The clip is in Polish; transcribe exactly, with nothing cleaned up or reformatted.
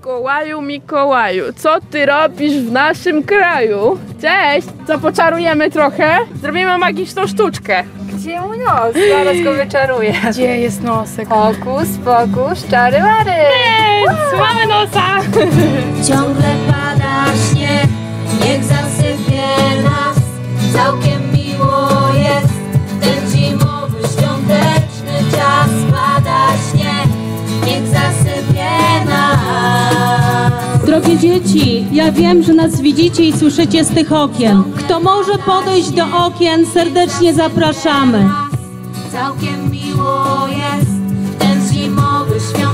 Mikołaju, Mikołaju, co ty robisz w naszym kraju? Cześć! Co, poczarujemy trochę? Zrobimy magiczną sztuczkę. Gdzie mój nos? Zaraz go wyczaruję. Gdzie jest nosek? Hokus, pokus, czary mary. Jest! Mamy nosa! Ciągle pada śnieg, niech zasypie nas. Całkiem miło jest ten zimowy, świąteczny czas. Pada śnieg, niech zasypie nas. Drogie dzieci, ja wiem, że nas widzicie i słyszycie z tych okien. Kto może podejść do okien, serdecznie zapraszamy. Całkiem miło jest ten zimowy, świąteczny